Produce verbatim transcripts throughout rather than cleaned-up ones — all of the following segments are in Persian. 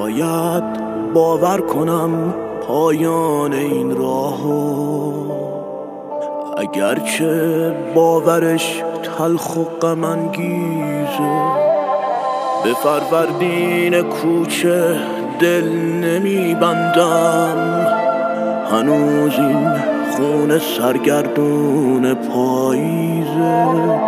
باید باور کنم پایان این راهو، اگرچه باورش تلخ و غم انگیزه. به فروردین کوچه دل نمیبندم، هنوز این خون سرگردون پاییزه.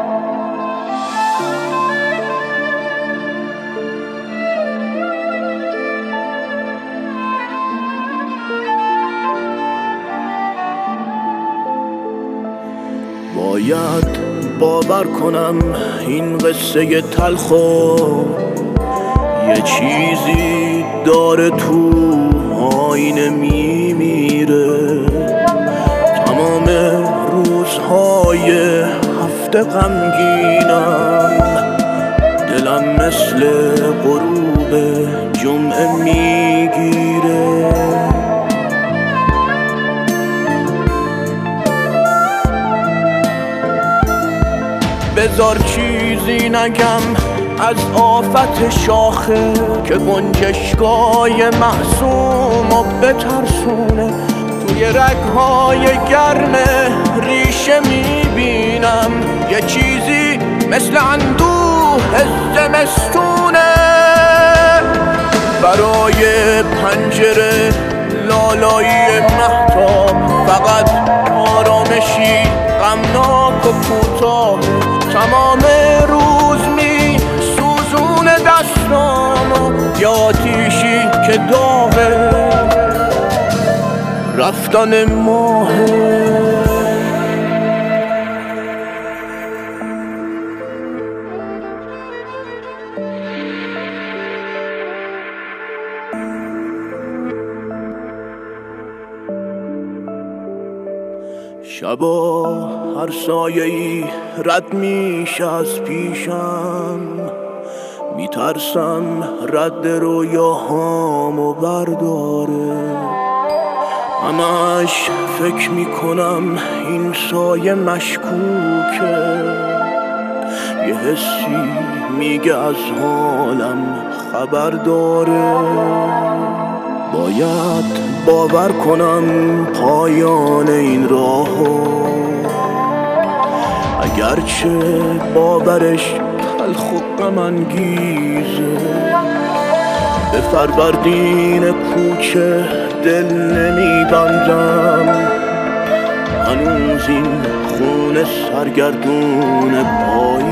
باید باور کنم این قصه تلخو یه چیزی داره تو آینه میمیره. تمام روزهای هفته غمگینم، دلم مثل غروب جمعه میگیره. بذار چیزی نگم از آفت شاخه که گنجشگاه معصوم و بترسونه. توی رگهای گرم ریشه میبینم یه چیزی مثل اندوه زمستونه. برای پنجره لالایی مهتاب فقط آرامشی غمناک و کوتاه. تمام روز می سوزون دستامو یا آتیشی که داغه رفتن ماهه. شبا هر سایه‌ای رد میشه از پیشم، میترسم رد رویاهامو برداره. همش فکر میکنم این سایه مشکوکه، یه حسی میگه از حالم خبر داره. باید باور کنم پایان این راهو، اگرچه باورش تلخ و غم انگیزه. به فروردین کوچه دل نمیبندم، هنوز این خون سرگردون پای